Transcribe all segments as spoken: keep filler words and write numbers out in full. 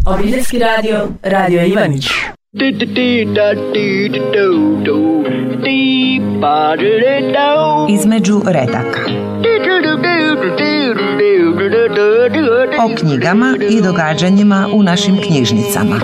Obiteljski radio, Radio Ivanić. Između redaka. O knjigama i događanjima u našim knjižnicama.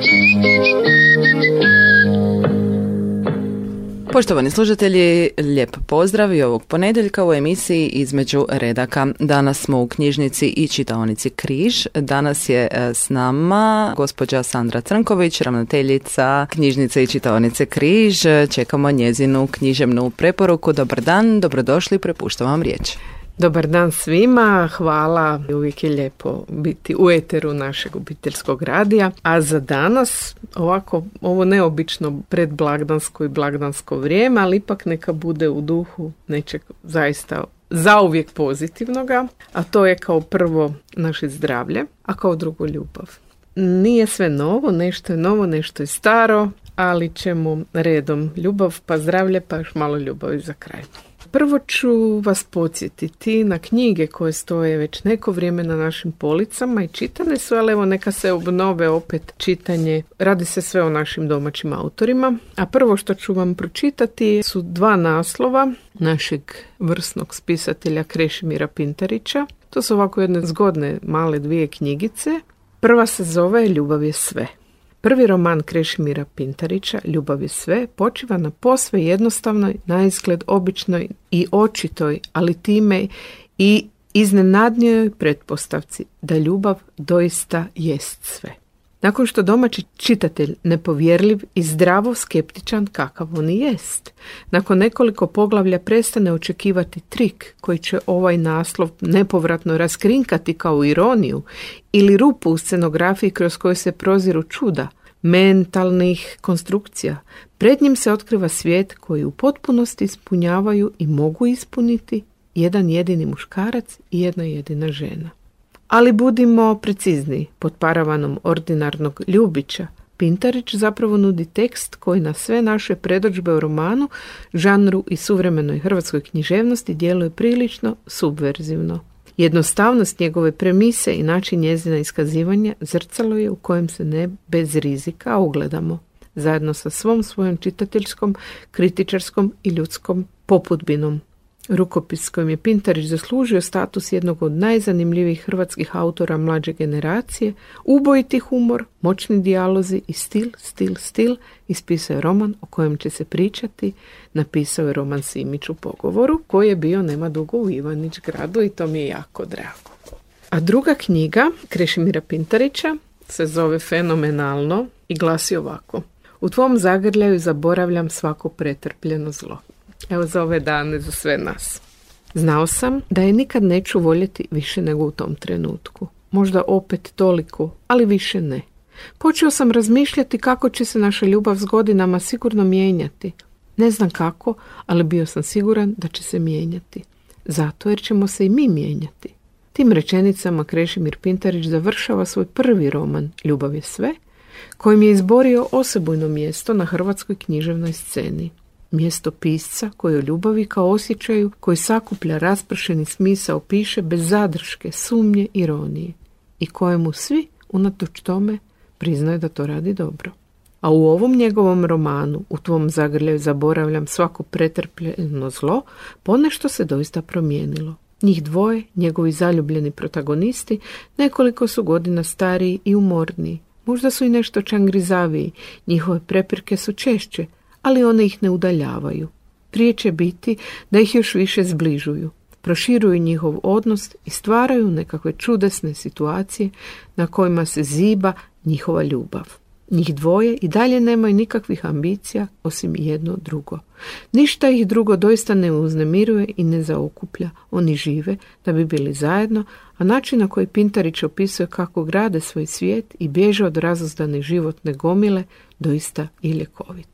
Poštovani slušatelji, lijep pozdrav i ovog ponedjeljka u emisiji Između redaka. Danas smo u knjižnici i čitaonici Križ. Danas je s nama gospođa Sandra Crnković, ravnateljica knjižnice i čitaonice Križ. Čekamo njezinu književnu preporuku. Dobar dan, dobrodošli, prepuštam vam riječ. Dobar dan svima, hvala, uvijek je lijepo biti u eteru našeg obiteljskog radija. A za danas, ovako, ovo neobično predblagdansko i blagdansko vrijeme, ali ipak neka bude u duhu nečeg zaista zauvijek pozitivnoga, a to je kao prvo naše zdravlje, a kao drugo ljubav. Nije sve novo, nešto je novo, nešto je staro, ali ćemo redom ljubav, pa zdravlje, pa još malo ljubavi za kraj. Prvo ću vas podsjetiti na knjige koje stoje već neko vrijeme na našim policama i čitane su, ali evo neka se obnove opet čitanje. Radi se sve o našim domaćim autorima. A prvo što ću vam pročitati su dva naslova našeg vrsnog spisatelja Krešimira Pintarića. To su ovako jedne zgodne male dvije knjigice. Prva se zove Ljubav je sve. Prvi roman Krešimira Pintarića, Ljubav je sve, počiva na posve jednostavnoj, naizgled običnoj i očitoj, ali time i iznenadnijoj pretpostavci da ljubav doista jest sve. Nakon što domaći čitatelj nepovjerljiv i zdravo skeptičan kakav on i jest, nakon nekoliko poglavlja prestane očekivati trik koji će ovaj naslov nepovratno raskrinkati kao ironiju ili rupu u scenografiji kroz koju se proziru čuda mentalnih konstrukcija, pred njim se otkriva svijet koji u potpunosti ispunjavaju i mogu ispuniti jedan jedini muškarac i jedna jedina žena. Ali budimo precizni, pod paravanom ordinarnog Ljubića, Pintarić zapravo nudi tekst koji na sve naše predodžbe u romanu, žanru i suvremenoj hrvatskoj književnosti djeluje prilično subverzivno. Jednostavnost njegove premise i način njezina iskazivanja zrcalo je u kojem se ne bez rizika ugledamo, zajedno sa svom svojom čitateljskom, kritičarskom i ljudskom popudbinom. Rukopis kojim je Pintarić zaslužio status jednog od najzanimljivijih hrvatskih autora mlađe generacije, ubojiti humor, moćni dijalozi i stil, stil, stil, ispisao je roman o kojem će se pričati, napisao je roman Simić u pogovoru, koji je bio nema dugo u Ivanić gradu i to mi je jako drago. A druga knjiga Krešimira Pintarića se zove Fenomenalno i glasi ovako: U tvom zagrljaju zaboravljam svako pretrpljeno zlo. Evo za ove dane, za sve nas. Znao sam da je nikad neću voljeti više nego u tom trenutku. Možda opet toliko, ali više ne. Počeo sam razmišljati kako će se naša ljubav s godinama sigurno mijenjati. Ne znam kako, ali bio sam siguran da će se mijenjati. Zato jer ćemo se i mi mijenjati. Tim rečenicama Krešimir Pintarić završava svoj prvi roman Ljubav je sve, kojim je izborio osebujno mjesto na hrvatskoj književnoj sceni. Mjesto pisca koji o ljubavi kao osjećaju koji sakuplja raspršeni smisao piše bez zadrške, sumnje, ironije i kojemu svi unatoč tome priznaju da to radi dobro. A u ovom njegovom romanu, U tvom zagrljaju zaboravljam svako pretrpljeno zlo, ponešto se doista promijenilo. Njih dvoje, njegovi zaljubljeni protagonisti, nekoliko su godina stariji i umorniji. Možda su i nešto čangrizaviji, njihove prepirke su češće, ali one ih ne udaljavaju. Prije će biti da ih još više zbližuju, proširuju njihov odnos i stvaraju nekakve čudesne situacije na kojima se ziba njihova ljubav. Njih dvoje i dalje nemaju nikakvih ambicija osim jedno drugo. Ništa ih drugo doista ne uznemiruje i ne zaokuplja. Oni žive da bi bili zajedno, a način na koji Pintarić opisuje kako grade svoj svijet i bježe od razozdane životne gomile doista i ljekovit.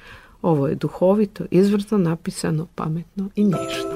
Ovo je duhovito, izvrsno napisano, pametno i nježno.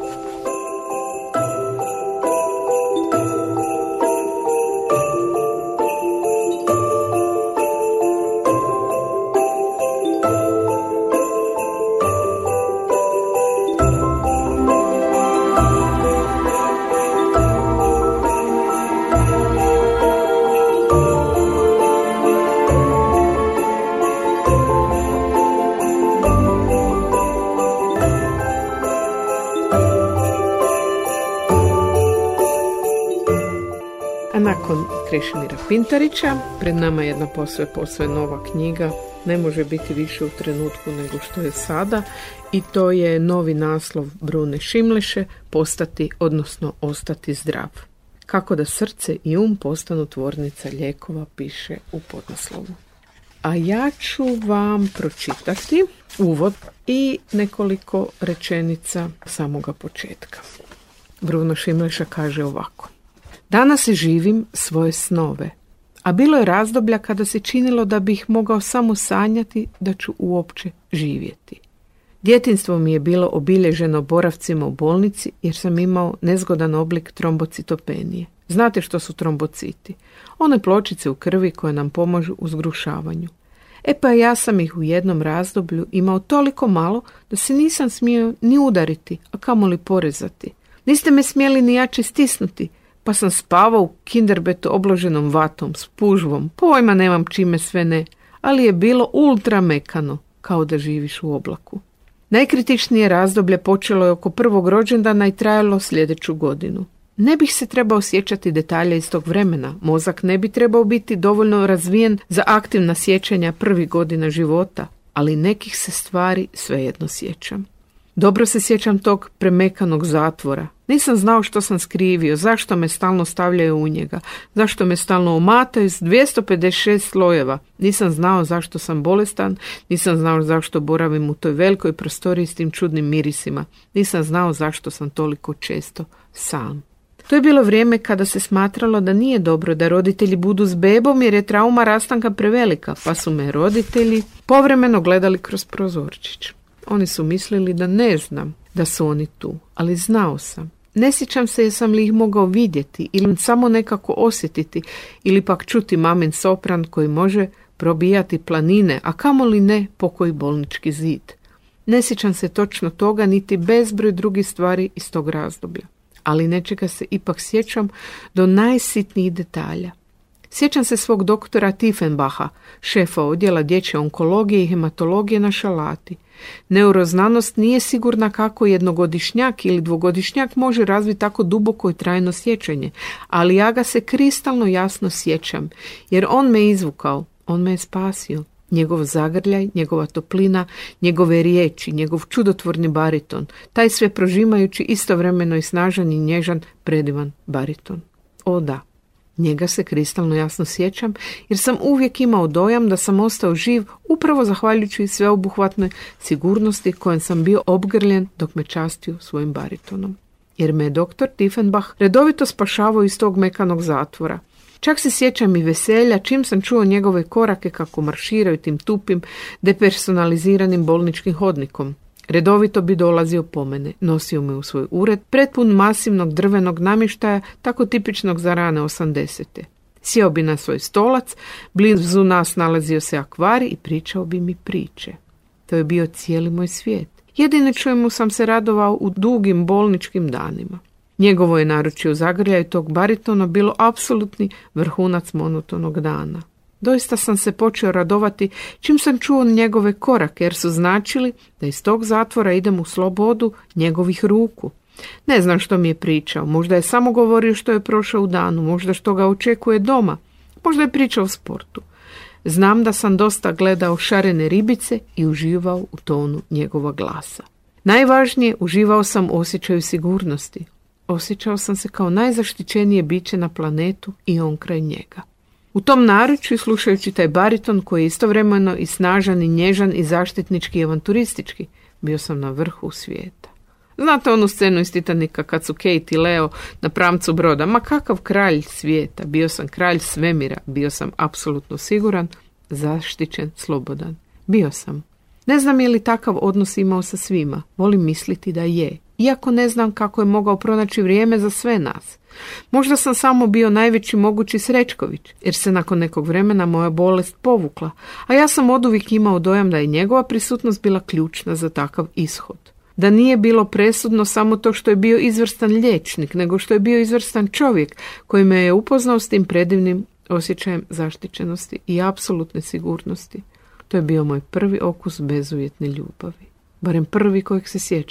nakon Krešimira Pintarića pred nama je jedna posve, posve nova knjiga. Ne može biti više u trenutku nego što je sada i to je novi naslov Brune Šimleše Postati, odnosno ostati zdrav. Kako da srce i um postanu tvornica lijekova, piše u podnaslovu. A ja ću vam pročitati uvod i nekoliko rečenica samoga početka. Bruno Šimleša kaže ovako. Danas živim svoje snove, a bilo je razdoblja kada se činilo da bih mogao samo sanjati da ću uopće živjeti. Djetinjstvo mi je bilo obilježeno boravcima u bolnici jer sam imao nezgodan oblik trombocitopenije. Znate što su trombociti? One pločice u krvi koje nam pomažu u zgrušavanju. E pa ja sam ih u jednom razdoblju imao toliko malo da se nisam smio ni udariti, a kamoli porezati. Niste me smjeli ni jače stisnuti, pa sam spavao u kinderbetu obloženom vatom, s pužvom, pojma nemam čime sve ne, ali je bilo ultra mekano, kao da živiš u oblaku. Najkritičnije razdoblje počelo je oko prvog rođendana i trajalo sljedeću godinu. Ne bih se trebao sjećati detalja iz tog vremena, mozak ne bi trebao biti dovoljno razvijen za aktivna sjećanja prvih godina života, ali nekih se stvari svejedno sjećam. Dobro se sjećam tog premekanog zatvora. Nisam znao što sam skrivio, zašto me stalno stavljaju u njega, zašto me stalno omataju s dvjesto pedeset šest slojeva. Nisam znao zašto sam bolestan, nisam znao zašto boravim u toj velikoj prostoriji s tim čudnim mirisima. Nisam znao zašto sam toliko često sam. To je bilo vrijeme kada se smatralo da nije dobro da roditelji budu s bebom jer je trauma rastanka prevelika, pa su me roditelji povremeno gledali kroz prozorčić. Oni su mislili da ne znam da su oni tu, ali znao sam. Ne sjećam se jesam li ih mogao vidjeti ili samo nekako osjetiti ili pak čuti mamin sopran koji može probijati planine, a kamoli ne pokoji bolnički zid. Ne sjećam se točno toga niti bezbroj drugih stvari iz tog razdoblja, ali nečega se ipak sjećam do najsitnijih detalja. Sjećam se svog doktora Tiefenbacha, šefa odjela dječje onkologije i hematologije na Šalati. Neuroznanost nije sigurna kako jednogodišnjak ili dvogodišnjak može razviti tako duboko i trajno sjećanje, ali ja ga se kristalno jasno sjećam, jer on me izvukao, on me je spasio. Njegov zagrljaj, njegova toplina, njegove riječi, njegov čudotvorni bariton, taj sve prožimajući istovremeno i snažan i nježan predivan bariton. O da, njega se kristalno jasno sjećam jer sam uvijek imao dojam da sam ostao živ upravo zahvaljujući sveobuhvatnoj sigurnosti kojom sam bio obgrljen dok me častio svojim baritonom. Jer me je doktor Tiefenbach redovito spašavao iz tog mekanog zatvora. Čak se sjećam i veselja čim sam čuo njegove korake kako marširaju tim tupim, depersonaliziranim bolničkim hodnikom. Redovito bi dolazio po mene, nosio me u svoj ured, prepun masivnog drvenog namještaja, tako tipičnog za rane osamdesete. Sjeo bi na svoj stolac, blizu nas nalazio se akvarij i pričao bi mi priče. To je bio cijeli moj svijet. Jedino čujemu sam se radovao u dugim bolničkim danima. Njegovo je naručje u zagrljaju tog baritona bilo apsolutni vrhunac monotonog dana. Doista sam se počeo radovati čim sam čuo njegove korake, jer su značili da iz tog zatvora idem u slobodu njegovih ruku. Ne znam što mi je pričao, možda je samo govorio što je prošao u danu, možda što ga očekuje doma, možda je pričao o sportu. Znam da sam dosta gledao šarene ribice i uživao u tonu njegova glasa. Najvažnije, uživao sam u osjećaju sigurnosti. Osjećao sam se kao najzaštićenije biće na planetu i on kraj njega. U tom naručju, slušajući taj bariton koji je istovremeno i snažan i nježan i zaštitnički i avanturistički, bio sam na vrhu svijeta. Znate onu scenu iz Titanika kad su Kate i Leo na pramcu broda? Ma kakav kralj svijeta, bio sam kralj svemira, bio sam apsolutno siguran, zaštićen, slobodan. Bio sam. Ne znam je li takav odnos imao sa svima, volim misliti da je, iako ne znam kako je mogao pronaći vrijeme za sve nas. Možda sam samo bio najveći mogući Srećković, jer se nakon nekog vremena moja bolest povukla, a ja sam oduvijek imao dojam da je njegova prisutnost bila ključna za takav ishod. Da nije bilo presudno samo to što je bio izvrstan liječnik, nego što je bio izvrstan čovjek koji me je upoznao s tim predivnim osjećajem zaštićenosti i apsolutne sigurnosti. To je bio moj prvi okus bezuvjetne ljubavi, barem prvi kojeg se sjećam.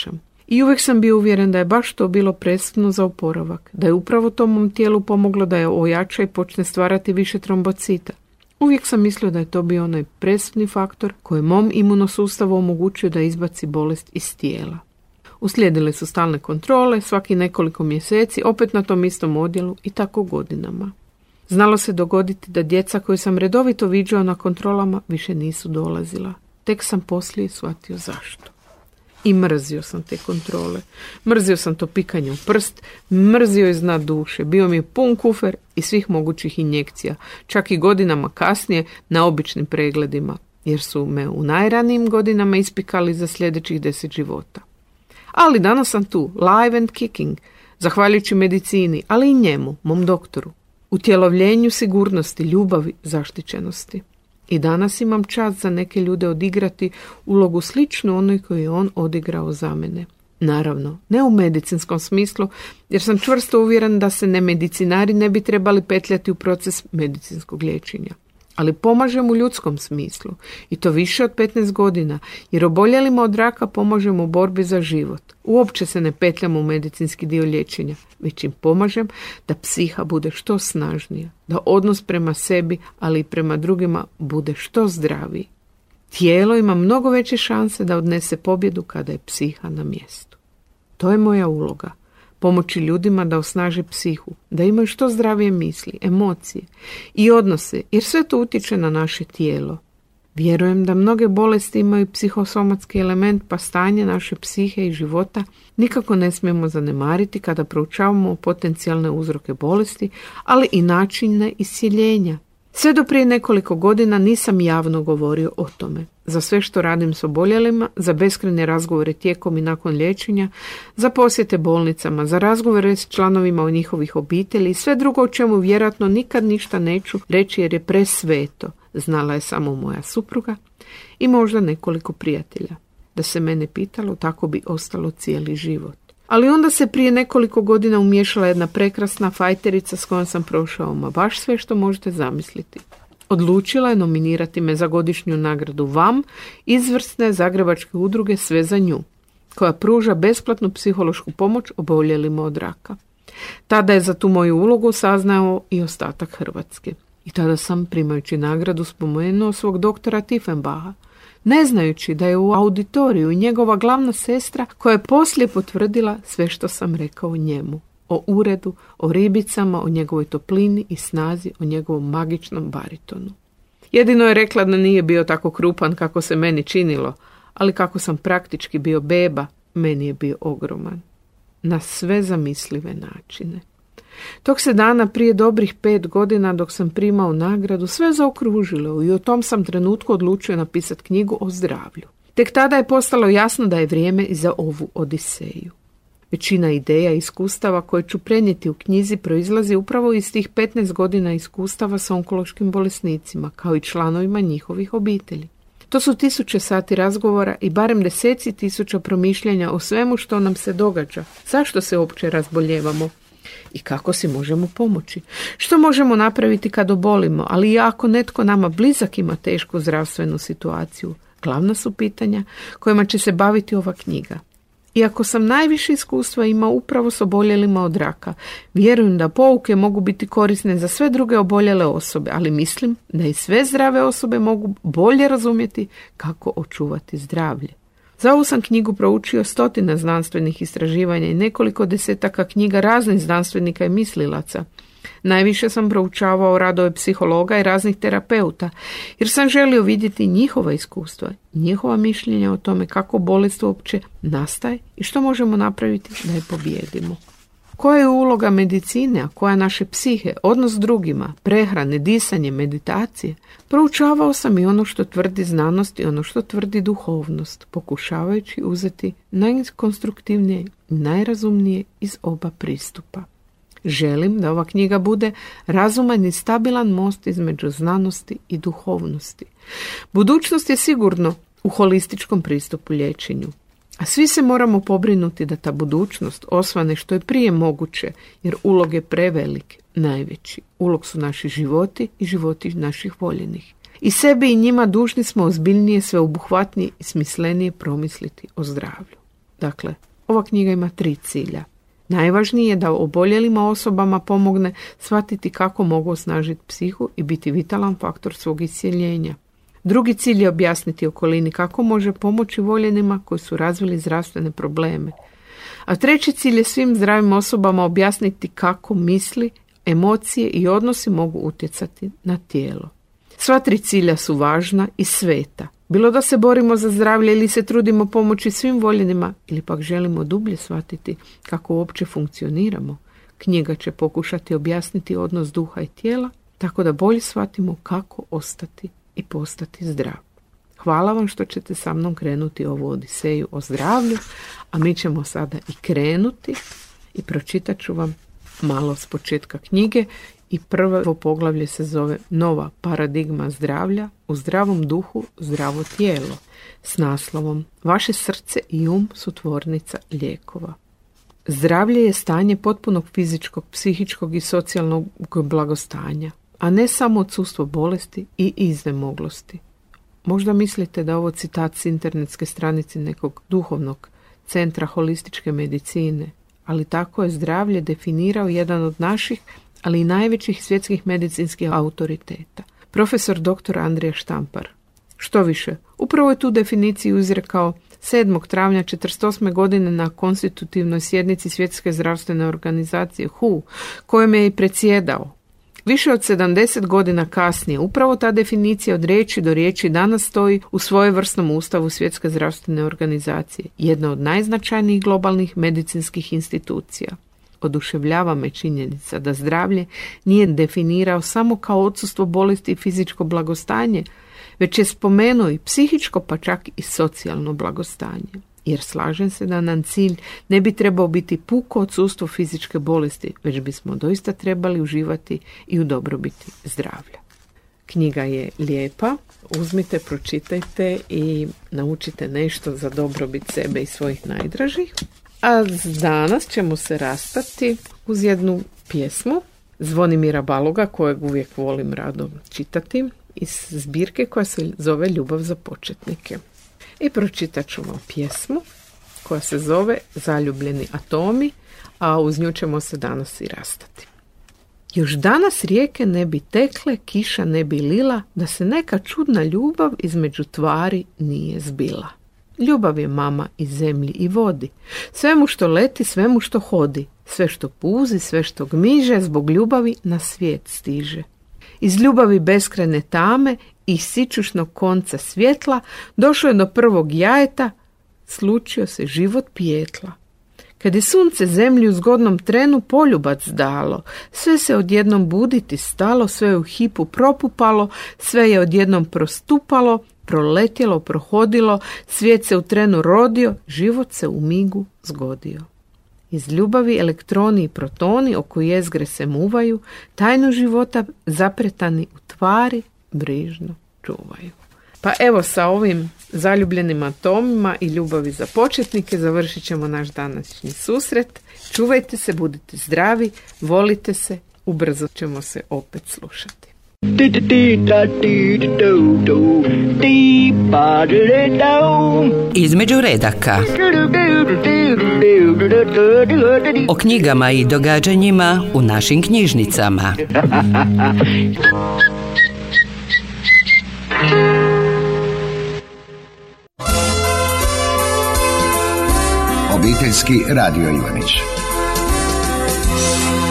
I uvijek sam bio uvjeren da je baš to bilo presudno za oporavak, da je upravo to mom tijelu pomoglo da je ojača i počne stvarati više trombocita. Uvijek sam mislio da je to bio onaj presudni faktor koji je mom imunosustavu omogućio da izbaci bolest iz tijela. Uslijedile su stalne kontrole, svaki nekoliko mjeseci, opet na tom istom odjelu i tako godinama. Znalo se dogoditi da djeca koju sam redovito viđao na kontrolama više nisu dolazila. Tek sam poslije shvatio zašto. I mrzio sam te kontrole. Mrzio sam to pikanje u prst, mrzio iz dna duše. Bio mi je pun kufer i svih mogućih injekcija, čak i godinama kasnije na običnim pregledima, jer su me u najranijim godinama ispikali za sljedećih deset života. Ali danas sam tu, live and kicking, zahvaljujući medicini, ali i njemu, mom doktoru, utjelovljenju sigurnosti, ljubavi, zaštićenosti. I danas imam čast za neke ljude odigrati ulogu sličnu onoj koju je on odigrao za mene. Naravno, ne u medicinskom smislu, jer sam čvrsto uvjeren da se nemedicinari ne bi trebali petljati u proces medicinskog liječenja. Ali pomažem u ljudskom smislu, i to više od petnaest godina, jer oboljelima od raka pomažem u borbi za život. Uopće se ne petljam u medicinski dio liječenja, već im pomažem da psiha bude što snažnija, da odnos prema sebi, ali i prema drugima bude što zdraviji. Tijelo ima mnogo veće šanse da odnese pobjedu kada je psiha na mjestu. To je moja uloga. Pomoći ljudima da osnaže psihu, da imaju što zdravije misli, emocije i odnose, jer sve to utječe na naše tijelo. Vjerujem da mnoge bolesti imaju psihosomatski element, pa stanje naše psihe i života nikako ne smijemo zanemariti kada proučavamo potencijalne uzroke bolesti, ali i načine iscjeljenja. Sve do prije nekoliko godina nisam javno govorio o tome. Za sve što radim s oboljelima, za beskrajne razgovore tijekom i nakon liječenja, za posjete bolnicama, za razgovore s članovima o njihovih obitelji i sve drugo o čemu vjerojatno nikad ništa neću reći jer je presveto, znala je samo moja supruga i možda nekoliko prijatelja. Da se mene pitalo, tako bi ostalo cijeli život. Ali onda se prije nekoliko godina umiješala jedna prekrasna fajterica s kojom sam prošao ma baš sve što možete zamisliti. Odlučila je nominirati me za godišnju nagradu V A M, izvrsne zagrebačke udruge Sve za nju, koja pruža besplatnu psihološku pomoć oboljelima od raka. Tada je za tu moju ulogu saznao i ostatak Hrvatske. I tada sam, primajući nagradu, spomenuo svog doktora Tiefenbaha, ne znajući da je u auditoriju njegova glavna sestra koja je poslije potvrdila sve što sam rekao njemu. O uredu, o ribicama, o njegovoj toplini i snazi, o njegovom magičnom baritonu. Jedino je rekla da nije bio tako krupan kako se meni činilo, ali kako sam praktički bio beba, meni je bio ogroman. Na sve zamislive načine. Tog se dana prije dobrih pet godina dok sam primao nagradu sve zaokružilo i u tom sam trenutku odlučio napisati knjigu o zdravlju. Tek tada je postalo jasno da je vrijeme i za ovu odiseju. Većina ideja i iskustava koje ću prenijeti u knjizi proizlazi upravo iz tih petnaest godina iskustava sa onkološkim bolesnicima, kao i članovima njihovih obitelji. To su tisuće sati razgovora i barem deseci tisuća promišljanja o svemu što nam se događa. Zašto se uopće razboljevamo? I kako si možemo pomoći? Što možemo napraviti kad obolimo, ali i ako netko nama blizak ima tešku zdravstvenu situaciju? Glavna su pitanja kojima će se baviti ova knjiga. Iako sam najviše iskustva imao upravo s oboljelima od raka, vjerujem da pouke mogu biti korisne za sve druge oboljele osobe, ali mislim da i sve zdrave osobe mogu bolje razumjeti kako očuvati zdravlje. Za ovu sam knjigu proučio stotina znanstvenih istraživanja i nekoliko desetaka knjiga raznih znanstvenika i mislilaca. Najviše sam proučavao radove psihologa i raznih terapeuta, jer sam želio vidjeti njihova iskustva, njihova mišljenja o tome kako bolest uopće nastaje i što možemo napraviti da je pobijedimo. Koja je uloga medicine, a koja naše psihe, odnos s drugima, prehrane, disanje, meditacije? Proučavao sam i ono što tvrdi znanost i ono što tvrdi duhovnost, pokušavajući uzeti najkonstruktivnije i najrazumnije iz oba pristupa. Želim da ova knjiga bude razuman i stabilan most između znanosti i duhovnosti. Budućnost je sigurno u holističkom pristupu liječenju. A svi se moramo pobrinuti da ta budućnost osvane što je prije moguće, jer ulog je prevelik, najveći. Ulog su naši životi i životi naših voljenih. I sebi i njima dužni smo ozbiljnije, sveobuhvatnije i smislenije promisliti o zdravlju. Dakle, Ova knjiga ima tri cilja. Najvažnije je da oboljelima osobama pomogne shvatiti kako mogu osnažiti psihu i biti vitalan faktor svog iscjeljenja. Drugi cilj je objasniti okolini kako može pomoći voljenima koji su razvili zdravstvene probleme. A treći cilj je svim zdravim osobama objasniti kako misli, emocije i odnosi mogu utjecati na tijelo. Sva tri cilja su važna i sveta. Bilo da se borimo za zdravlje ili se trudimo pomoći svim voljenima ili pak želimo dublje shvatiti kako uopće funkcioniramo, knjiga će pokušati objasniti odnos duha i tijela tako da bolje shvatimo kako ostati i postati zdrav. Hvala vam što ćete sa mnom krenuti ovu odiseju o zdravlju, a mi ćemo sada i krenuti i pročitat ću vam malo s početka knjige i prvo poglavlje se zove Nova paradigma zdravlja, u zdravom duhu, zdravo tijelo, s naslovom Vaše srce i um su tvornica lijekova. Zdravlje je stanje potpunog fizičkog, psihičkog i socijalnog blagostanja, a ne samo odsustvo bolesti i iznemoglosti. Možda mislite da ovo citat s internetske stranice nekog duhovnog centra holističke medicine, ali tako je zdravlje definirao jedan od naših, ali i najvećih svjetskih medicinskih autoriteta, profesor doktor Andrija Štampar. Što više, upravo je tu definiciju izrekao sedmog travnja četrdeset osme godine na konstitutivnoj sjednici Svjetske zdravstvene organizacije W H O, kojem je i predsjedao. Više od sedamdeset godina kasnije, upravo ta definicija od riječi do riječi danas stoji u svojevrsnom ustavu Svjetske zdravstvene organizacije, jedna od najznačajnijih globalnih medicinskih institucija. Oduševljava me činjenica da zdravlje nije definirao samo kao odsustvo bolesti i fizičko blagostanje, već je spomenuo i psihičko pa čak i socijalno blagostanje. Jer slažem se da nam cilj ne bi trebao biti puko odsustvo fizičke bolesti, već bismo doista trebali uživati i u dobrobiti zdravlja. Knjiga je lijepa, uzmite, pročitajte i naučite nešto za dobrobit sebe i svojih najdražih. A danas ćemo se rastati uz jednu pjesmu Zvonimira Baloga, kojeg uvijek volim rado čitati, iz zbirke koja se zove Ljubav za početnike. I pročitat ću vam pjesmu koja se zove Zaljubljeni atomi, a uz nju ćemo se danas i rastati. Još danas rijeke ne bi tekle, kiša ne bi lila, da se neka čudna ljubav između tvari nije zbila. Ljubav je mama i zemlji i vodi, svemu što leti, svemu što hodi, sve što puzi, sve što gmiže, zbog ljubavi na svijet stiže. Iz ljubavi beskrajne tame i sičušnog konca svjetla došlo je do prvog jajeta, slučio se život pijetla. Kad je sunce zemlji u zgodnom trenu poljubac dalo, sve se odjednom buditi stalo, sve je u hipu propupalo, sve je odjednom prostupalo, proletjelo, prohodilo, svijet se u trenu rodio, život se u migu zgodio. Iz ljubavi elektroni i protoni oko jezgre se muvaju, tajnu života zapretani u tvari brižno čuvaju. Pa evo sa ovim zaljubljenim atomima i ljubavi za početnike završit ćemo naš današnji susret. Čuvajte se, budite zdravi, volite se, ubrzo ćemo se opet slušati. Između redaka. O knjigama i događanjima u našim knjižnicama. Obiteljski Radio Ivanić.